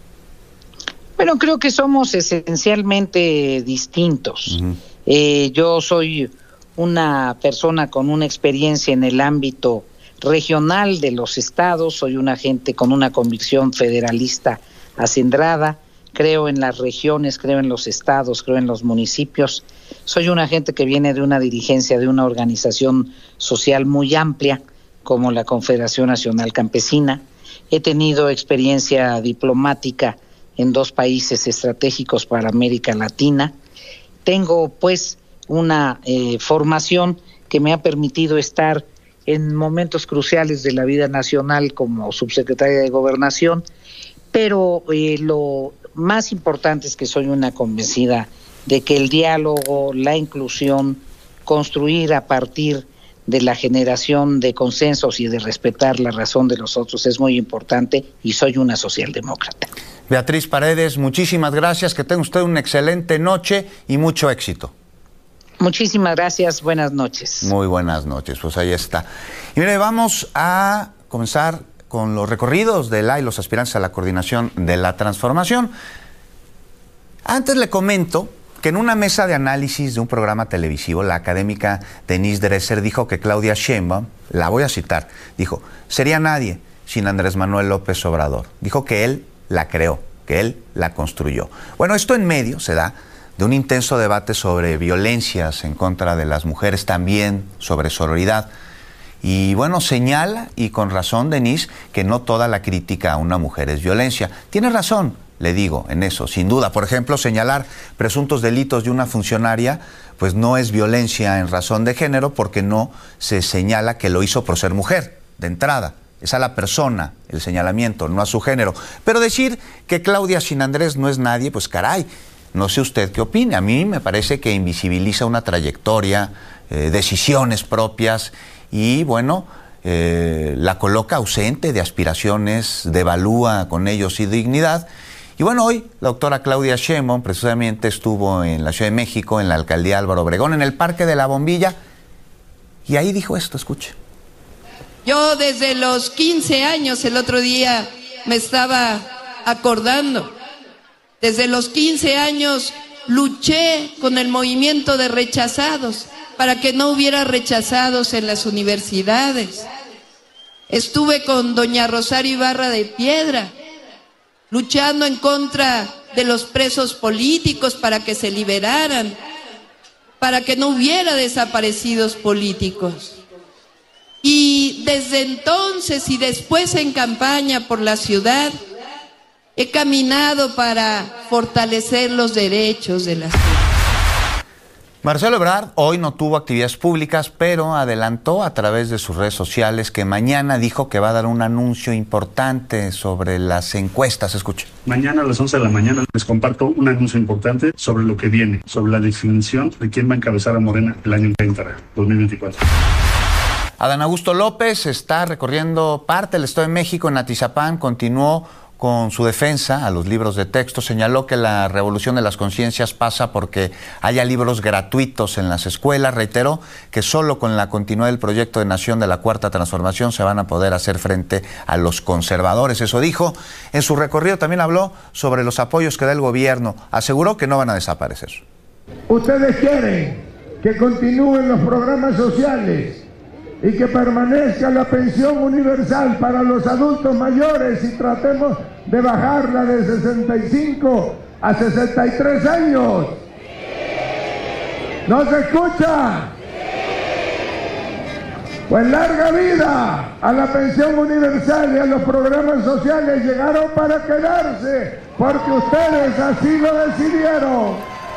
Speaker 11: Bueno, creo que somos esencialmente distintos. Uh-huh. Eh, yo soy una persona con una experiencia en el ámbito regional de los estados, soy una gente con una convicción federalista acendrada, creo en las regiones, creo en los estados, creo en los municipios. Soy una gente que viene de una dirigencia de una organización social muy amplia, como la Confederación Nacional Campesina. He tenido experiencia diplomática en dos países estratégicos para América Latina. Tengo pues una eh, formación que me ha permitido estar en momentos cruciales de la vida nacional como subsecretaria de Gobernación, pero eh, lo más importante es que soy una convencida de que el diálogo, la inclusión, construir a partir de la generación de consensos y de respetar la razón de los otros es muy importante y soy una socialdemócrata.
Speaker 3: Beatriz Paredes, muchísimas gracias, que tenga usted una excelente noche y mucho éxito.
Speaker 11: Muchísimas gracias, buenas noches.
Speaker 3: Muy buenas noches, pues ahí está. Y mire, vamos a comenzar con los recorridos de la y los aspirantes a la coordinación de la transformación. Antes le comento que en una mesa de análisis de un programa televisivo, la académica Denise Dresser dijo que Claudia Sheinbaum, la voy a citar, dijo, sería nadie sin Andrés Manuel López Obrador. Dijo que él la creó, que él la construyó. Bueno, esto en medio se da de un intenso debate sobre violencias en contra de las mujeres, también sobre sororidad. Y bueno, señala, y con razón Denise, que no toda la crítica a una mujer es violencia. Tiene razón, le digo, en eso, sin duda. Por ejemplo, señalar presuntos delitos de una funcionaria, pues no es violencia en razón de género porque no se señala que lo hizo por ser mujer, de entrada. Es a la persona el señalamiento, no a su género. Pero decir que Claudia sin Andrés no es nadie, pues caray, no sé usted qué opina. A mí me parece que invisibiliza una trayectoria, eh, decisiones propias y, bueno, eh, la coloca ausente de aspiraciones, devalúa con ellos su dignidad. Y bueno, hoy la doctora Claudia Sheinbaum precisamente estuvo en la Ciudad de México, en la alcaldía Álvaro Obregón, en el Parque de la Bombilla, y ahí dijo esto, escuche.
Speaker 13: Yo desde los quince años, el otro día me estaba acordando, desde los quince años luché con el movimiento de rechazados para que no hubiera rechazados en las universidades. Estuve con doña Rosario Ibarra de Piedra, luchando en contra de los presos políticos para que se liberaran, para que no hubiera desaparecidos políticos. Y desde entonces y después en campaña por la ciudad, he caminado para fortalecer los derechos de la ciudad.
Speaker 3: Marcelo Ebrard hoy no tuvo actividades públicas, pero adelantó a través de sus redes sociales que mañana dijo que va a dar un anuncio importante sobre las encuestas. Escuche.
Speaker 14: Mañana a las once de la mañana les comparto un anuncio importante sobre lo que viene, sobre la definición de quién va a encabezar a Morena el año que entra, dos mil veinticuatro.
Speaker 3: Adán Augusto López está recorriendo parte del Estado de México. En Atizapán continuó con su defensa a los libros de texto. Señaló que la revolución de las conciencias pasa porque haya libros gratuitos en las escuelas. Reiteró que solo con la continuidad del proyecto de nación de la Cuarta Transformación se van a poder hacer frente a los conservadores. Eso dijo. En su recorrido también habló sobre los apoyos que da el gobierno. Aseguró que no van a desaparecer.
Speaker 15: Ustedes quieren que continúen los programas sociales y que permanezca la pensión universal para los adultos mayores y tratemos de bajarla de sesenta y cinco a sesenta y tres años. ¿No se escucha? Pues larga vida a la pensión universal y a los programas sociales. Llegaron para quedarse, porque ustedes así lo decidieron.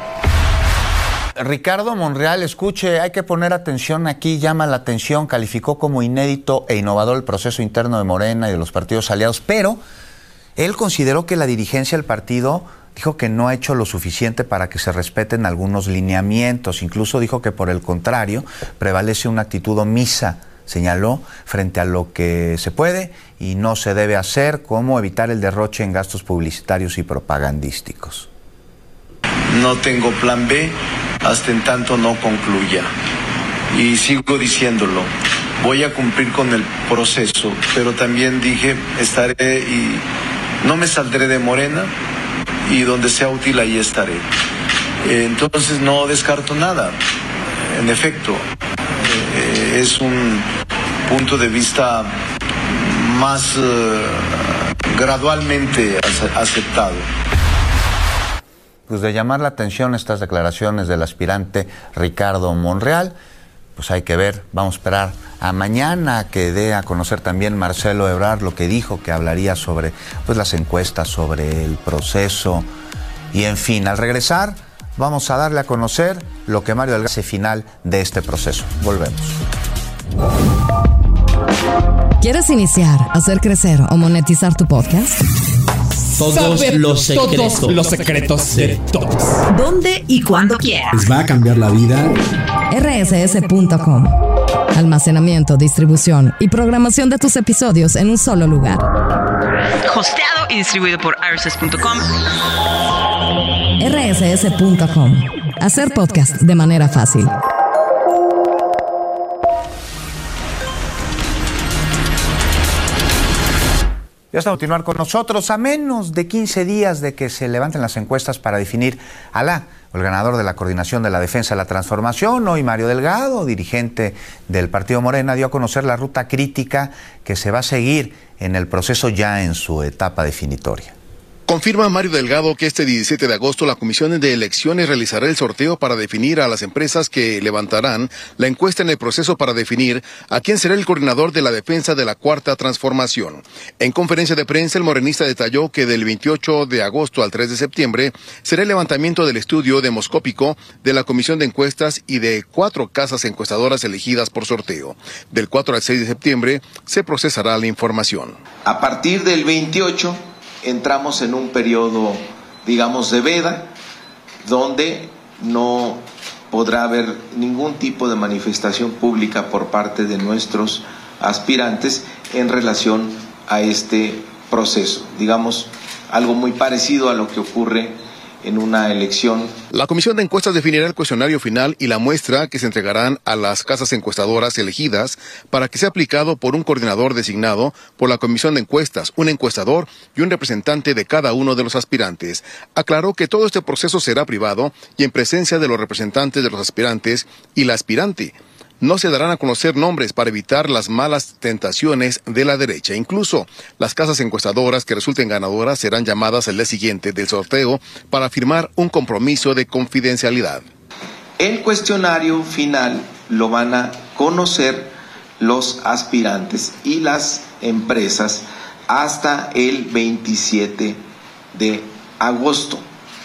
Speaker 3: Ricardo Monreal, escuche, hay que poner atención aquí, llama la atención, calificó como inédito e innovador el proceso interno de Morena y de los partidos aliados, pero él consideró que la dirigencia del partido dijo que no ha hecho lo suficiente para que se respeten algunos lineamientos, incluso dijo que por el contrario prevalece una actitud omisa, señaló, frente a lo que se puede y no se debe hacer, como evitar el derroche en gastos publicitarios y propagandísticos.
Speaker 16: No tengo plan B hasta en tanto no concluya. Y sigo diciéndolo, voy a cumplir con el proceso, pero también dije, estaré y no me saldré de Morena y donde sea útil ahí estaré. Entonces no descarto nada. En efecto, eh, es un punto de vista más eh, gradualmente aceptado.
Speaker 3: Pues de llamar la atención estas declaraciones del aspirante Ricardo Monreal, pues hay que ver, vamos a esperar a mañana que dé a conocer también Marcelo Ebrard lo que dijo, que hablaría sobre pues las encuestas, sobre el proceso y en fin, al regresar vamos a darle a conocer lo que Mario Delgado hace final de este proceso. Volvemos.
Speaker 1: ¿Quieres iniciar, hacer crecer o monetizar tu podcast?
Speaker 17: Todos
Speaker 1: Saber
Speaker 17: los secretos.
Speaker 1: todos
Speaker 17: los secretos de todos.
Speaker 1: ¿Dónde y cuándo quieras?
Speaker 17: ¿Les va a cambiar la vida?
Speaker 1: R S S punto com. Almacenamiento, distribución y programación de tus episodios en un solo lugar.
Speaker 18: Hosteado y distribuido por R S S punto com.
Speaker 1: R S S punto com. Hacer podcast de manera fácil.
Speaker 3: Ya está a continuar con nosotros a menos de quince días de que se levanten las encuestas para definir a la el ganador de la Coordinación de la Defensa de la Transformación. Hoy Mario Delgado, dirigente del Partido Morena, dio a conocer la ruta crítica que se va a seguir en el proceso ya en su etapa definitoria.
Speaker 19: Confirma Mario Delgado que este diecisiete de agosto la Comisión de Elecciones realizará el sorteo para definir a las empresas que levantarán la encuesta en el proceso para definir a quién será el coordinador de la defensa de la Cuarta Transformación. En conferencia de prensa, el morenista detalló que del veintiocho de agosto al tres de septiembre será el levantamiento del estudio demoscópico de la Comisión de Encuestas y de cuatro casas encuestadoras elegidas por sorteo. Del cuatro al seis de septiembre se procesará la información.
Speaker 20: A partir del veintiocho entramos en un periodo, digamos, de veda, donde no podrá haber ningún tipo de manifestación pública por parte de nuestros aspirantes en relación a este proceso. Digamos, algo muy parecido a lo que ocurre en una elección.
Speaker 19: La Comisión de Encuestas definirá el cuestionario final y la muestra que se entregarán a las casas encuestadoras elegidas para que sea aplicado por un coordinador designado por la Comisión de Encuestas, un encuestador y un representante de cada uno de los aspirantes. Aclaró que todo este proceso será privado y en presencia de los representantes de los aspirantes y la aspirante. No se darán a conocer nombres para evitar las malas tentaciones de la derecha. Incluso las casas encuestadoras que resulten ganadoras serán llamadas el día siguiente del sorteo para firmar un compromiso de confidencialidad.
Speaker 20: El cuestionario final lo van a conocer los aspirantes y las empresas hasta el veintisiete de agosto.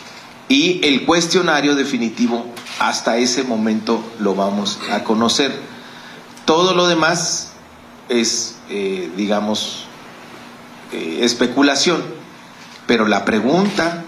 Speaker 20: Y el cuestionario definitivo hasta ese momento lo vamos a conocer. Todo lo demás es, eh, digamos, eh, especulación, pero la pregunta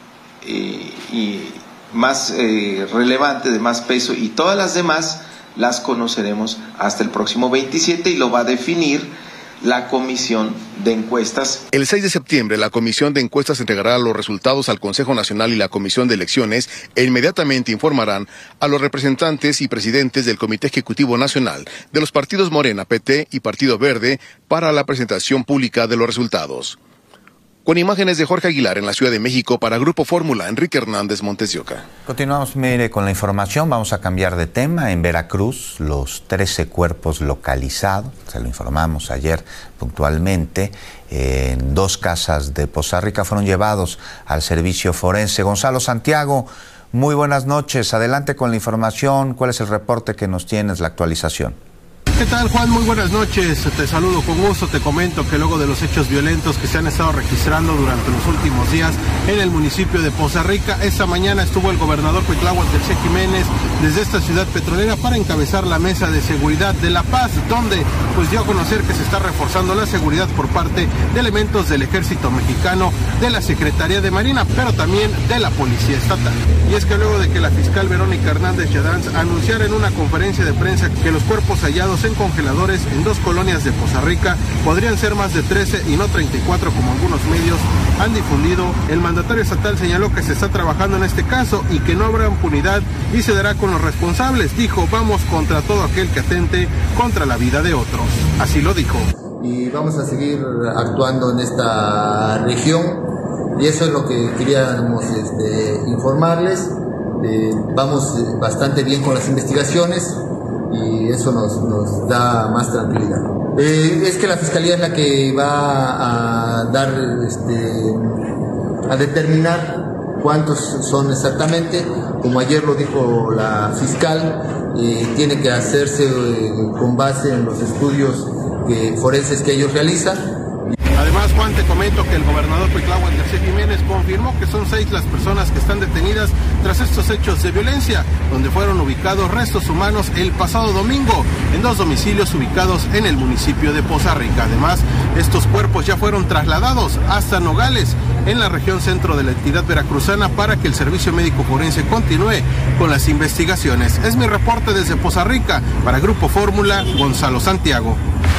Speaker 20: eh, y más eh, relevante, de más peso, y todas las demás las conoceremos hasta el próximo veintisiete y lo va a definir la Comisión de Encuestas.
Speaker 19: El seis de septiembre, la Comisión de Encuestas entregará los resultados al Consejo Nacional y la Comisión de Elecciones e inmediatamente informarán a los representantes y presidentes del Comité Ejecutivo Nacional de los partidos Morena, P T y Partido Verde para la presentación pública de los resultados. Con imágenes de Jorge Aguilar en la Ciudad de México para Grupo Fórmula, Enrique Hernández, Montes de Oca.
Speaker 3: Continuamos, mire, con la información. Vamos a cambiar de tema. En Veracruz, los trece cuerpos localizados, se lo informamos ayer puntualmente, en dos casas de Poza Rica fueron llevados al servicio forense. Gonzalo Santiago, Muy buenas noches. Adelante con la información. ¿Cuál es el reporte que nos tienes, la actualización?
Speaker 21: ¿Qué tal, Juan? Muy buenas noches. Te saludo con gusto. Te comento que luego de los hechos violentos que se han estado registrando durante los últimos días en el municipio de Poza Rica, esta mañana estuvo el gobernador Cuitláhuac García Jiménez desde esta ciudad petrolera para encabezar la mesa de seguridad de La Paz, donde pues dio a conocer que se está reforzando la seguridad por parte de elementos del Ejército Mexicano, de la Secretaría de Marina, pero también de la Policía Estatal. Y es que luego de que la fiscal Verónica Hernández Yadanz anunciara en una conferencia de prensa que los cuerpos hallados en congeladores en dos colonias de Poza Rica podrían ser más de trece y no treinta y cuatro como algunos medios han difundido, el mandatario estatal señaló que se está trabajando en este caso y que no habrá impunidad y se dará con los responsables. Dijo, vamos contra todo aquel que atente contra la vida de otros. Así lo dijo.
Speaker 22: Y vamos a seguir actuando en esta región y eso es lo que queríamos este, informarles. Eh, vamos bastante bien con las investigaciones y eso nos, nos da más tranquilidad. Eh, es que la Fiscalía es la que va a dar, este, a determinar cuántos son exactamente. Como ayer lo dijo la fiscal, eh, tiene que hacerse eh, con base en los estudios que, forenses que ellos realizan.
Speaker 21: Además, Juan, te comento que el gobernador Cuitláhuac García Jiménez confirmó que son seis las personas que están detenidas tras estos hechos de violencia, donde fueron ubicados restos humanos el pasado domingo en dos domicilios ubicados en el municipio de Poza Rica. Además, estos cuerpos ya fueron trasladados hasta Nogales, en la región centro de la entidad veracruzana, para que el servicio médico forense continúe con las investigaciones. Es mi reporte desde Poza Rica para Grupo Fórmula, Gonzalo Santiago.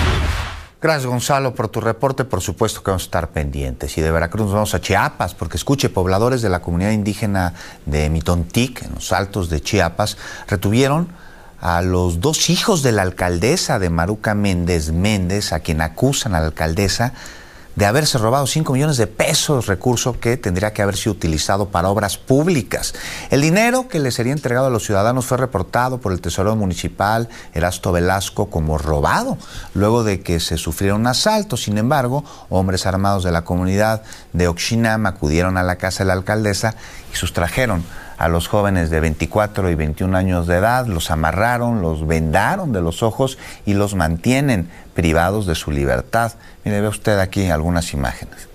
Speaker 3: Gracias, Gonzalo, por tu reporte. Por supuesto que vamos a estar pendientes. Y de Veracruz nos vamos a Chiapas, porque escuche, pobladores de la comunidad indígena de Mitontic, en los altos de Chiapas, retuvieron a los dos hijos de la alcaldesa de Maruca Méndez Méndez, a quien acusan a la alcaldesa de haberse robado cinco millones de pesos, recurso que tendría que haber sido utilizado para obras públicas. El dinero que le sería entregado a los ciudadanos fue reportado por el tesorero municipal, Erasto Velasco, como robado, luego de que se sufriera un asalto. Sin embargo, hombres armados de la comunidad de Oxinam acudieron a la casa de la alcaldesa y sustrajeron a los jóvenes de veinticuatro y veintiún años de edad, los amarraron, los vendaron de los ojos y los mantienen privados de su libertad. Mire, ve usted aquí algunas imágenes.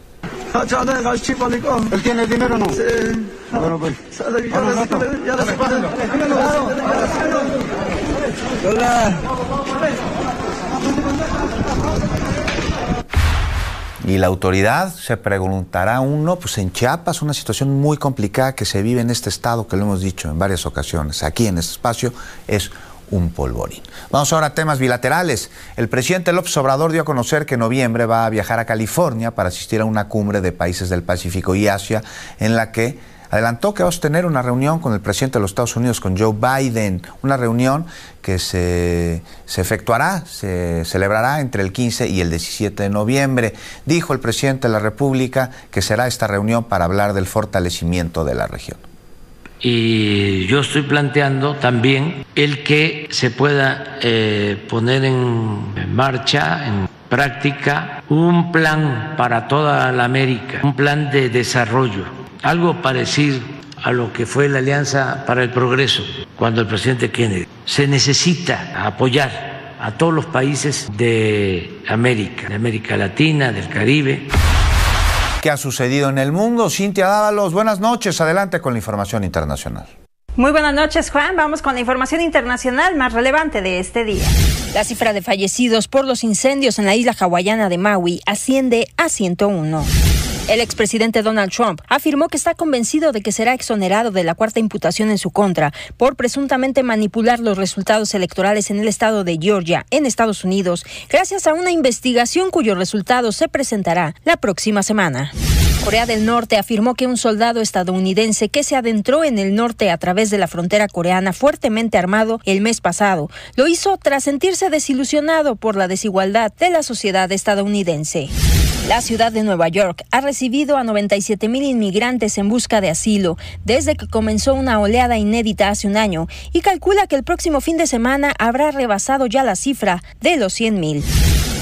Speaker 23: ¿Él tiene dinero o no? Sí. Bueno, pues.
Speaker 3: Y la autoridad se preguntará uno, pues en Chiapas, una situación muy complicada que se vive en este estado, que lo hemos dicho en varias ocasiones, aquí en este espacio, es un polvorín. Vamos ahora a temas bilaterales. El presidente López Obrador dio a conocer que en noviembre va a viajar a California para asistir a una cumbre de países del Pacífico y Asia, en la que adelantó que va a tener una reunión con el presidente de los Estados Unidos, con Joe Biden, una reunión que se, se efectuará, se celebrará entre el quince y el diecisiete de noviembre. Dijo el presidente de la República que será esta reunión para hablar del fortalecimiento de la región.
Speaker 24: Y yo estoy planteando también el que se pueda eh, poner en marcha, en práctica, un plan para toda la América, un plan de desarrollo, algo parecido a lo que fue la Alianza para el Progreso cuando el presidente Kennedy. Se necesita apoyar a todos los países de América, de América Latina, del Caribe.
Speaker 3: ¿Qué ha sucedido en el mundo? Cintia Dávalos, buenas noches. Adelante con la información internacional.
Speaker 25: Muy buenas noches, Juan. Vamos con la información internacional más relevante de este día.
Speaker 26: La cifra de fallecidos por los incendios en la isla hawaiana de Maui asciende a ciento uno. El expresidente Donald Trump afirmó que está convencido de que será exonerado de la cuarta imputación en su contra por presuntamente manipular los resultados electorales en el estado de Georgia, en Estados Unidos, gracias a una investigación cuyo resultado se presentará la próxima semana. Corea del Norte afirmó que un soldado estadounidense que se adentró en el norte a través de la frontera coreana fuertemente armado el mes pasado lo hizo tras sentirse desilusionado por la desigualdad de la sociedad estadounidense. La ciudad de Nueva York ha recibido a noventa y siete mil inmigrantes en busca de asilo desde que comenzó una oleada inédita hace un año y calcula que el próximo fin de semana habrá rebasado ya la cifra de los cien mil.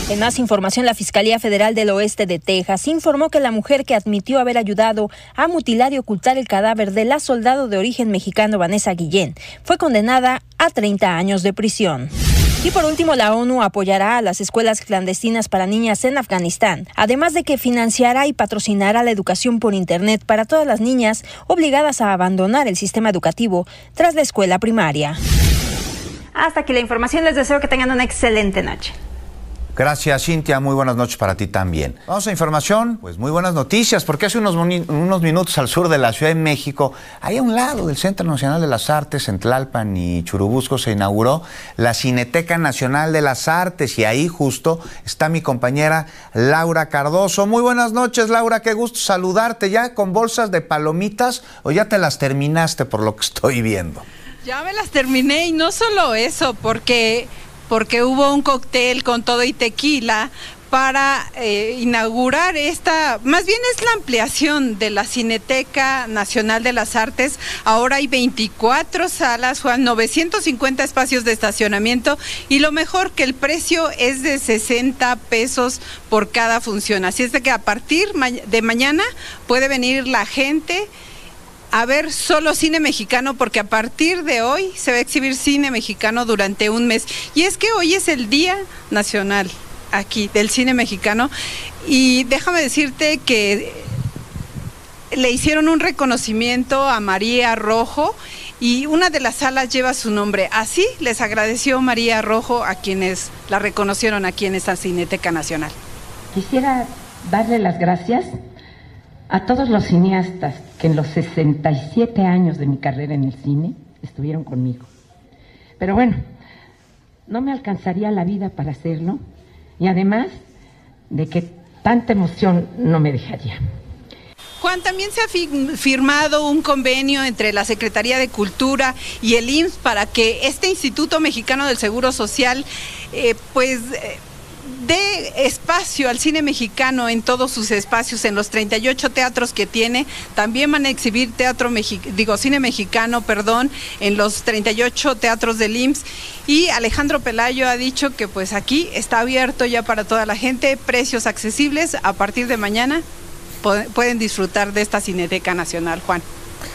Speaker 26: En más información, la Fiscalía Federal del Oeste de Texas informó que la mujer que admitió haber ayudado a mutilar y ocultar el cadáver de la soldado de origen mexicano Vanessa Guillén fue condenada a treinta años de prisión. Y por último, la ONU apoyará a las escuelas clandestinas para niñas en Afganistán, además de que financiará y patrocinará la educación por Internet para todas las niñas obligadas a abandonar el sistema educativo tras la escuela primaria.
Speaker 25: Hasta aquí la información. Les deseo que tengan una excelente noche.
Speaker 3: Gracias, Cintia. Muy buenas noches para ti también. Vamos a información, pues muy buenas noticias, porque hace unos, unos minutos al sur de la Ciudad de México, ahí a un lado del Centro Nacional de las Artes, en Tlalpan y Churubusco, se inauguró la Cineteca Nacional de las Artes, y ahí justo está mi compañera Laura Cardoso. Muy buenas noches, Laura, qué gusto saludarte. ¿Ya con bolsas de palomitas o ya te las terminaste por lo que estoy viendo?
Speaker 2: Ya me las terminé, y no solo eso, porque... porque hubo un cóctel con todo y tequila para eh, inaugurar esta, más bien es la ampliación de la Cineteca Nacional de las Artes. Ahora hay veinticuatro salas, Juan, novecientos cincuenta espacios de estacionamiento, y lo mejor que el precio es de sesenta pesos por cada función. Así es de que a partir de mañana puede venir la gente a ver solo cine mexicano, porque a partir de hoy se va a exhibir cine mexicano durante un mes. Y es que hoy es el Día Nacional aquí del cine mexicano, y déjame decirte que le hicieron un reconocimiento a María Rojo, y una de las salas lleva su nombre. Así les agradeció María Rojo a quienes la reconocieron aquí en esta Cineteca Nacional.
Speaker 4: Quisiera darle las gracias a todos los cineastas que en los sesenta y siete años de mi carrera en el cine estuvieron conmigo. Pero bueno, no me alcanzaría la vida para hacerlo, y además de que tanta emoción no me dejaría.
Speaker 2: Juan, también se ha fi firmado un convenio entre la Secretaría de Cultura y el I M S S para que este Instituto Mexicano del Seguro Social eh, pues... Eh, dé espacio al cine mexicano en todos sus espacios, en los treinta y ocho teatros que tiene. También van a exhibir teatro Mexi digo cine mexicano, perdón, en los treinta y ocho teatros del I M S S. Y Alejandro Pelayo ha dicho que pues aquí está abierto ya para toda la gente, precios accesibles. A partir de mañana pueden disfrutar de esta Cineteca Nacional, Juan.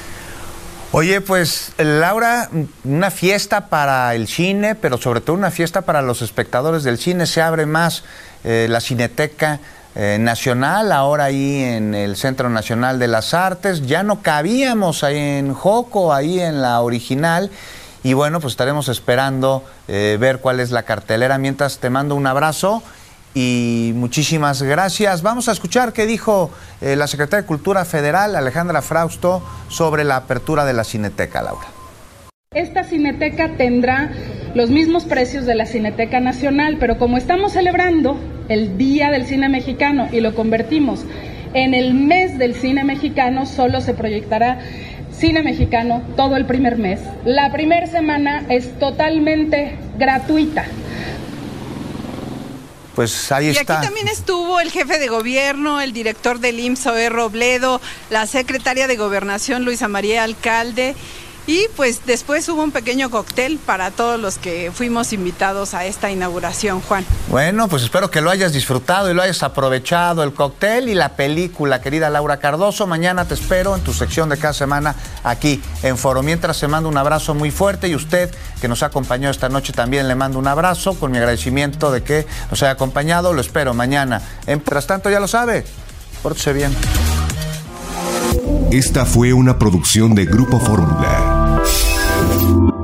Speaker 3: Oye, pues Laura, una fiesta para el cine, pero sobre todo una fiesta para los espectadores del cine. Se abre más eh, la Cineteca eh, Nacional, ahora ahí en el Centro Nacional de las Artes. Ya no cabíamos ahí en Joco, ahí en la original. Y bueno, pues estaremos esperando eh, ver cuál es la cartelera. Mientras, te mando un abrazo y muchísimas gracias. Vamos a escuchar qué dijo eh, la Secretaria de Cultura Federal, Alejandra Frausto, sobre la apertura de la Cineteca, Laura.
Speaker 5: Esta Cineteca tendrá los mismos precios de la Cineteca Nacional, pero como estamos celebrando el Día del Cine Mexicano y lo convertimos en el mes del cine mexicano, solo se proyectará cine mexicano todo el primer mes. La primera semana es totalmente gratuita.
Speaker 3: Pues ahí está.
Speaker 2: Y aquí también estuvo el jefe de gobierno, el director del I M S S, Zoé Robledo, la secretaria de Gobernación, Luisa María Alcalde, y pues después hubo un pequeño cóctel para todos los que fuimos invitados a esta inauguración, Juan.
Speaker 3: Bueno, pues espero que lo hayas disfrutado y lo hayas aprovechado, el cóctel y la película, querida Laura Cardoso. Mañana te espero en tu sección de cada semana aquí en Foro. Mientras, se manda un abrazo muy fuerte, y usted que nos acompañó esta noche también le mando un abrazo con mi agradecimiento de que nos haya acompañado. Lo espero mañana. Mientras tanto, ya lo sabe, pórtese bien.
Speaker 6: Esta fue una producción de Grupo Fórmula.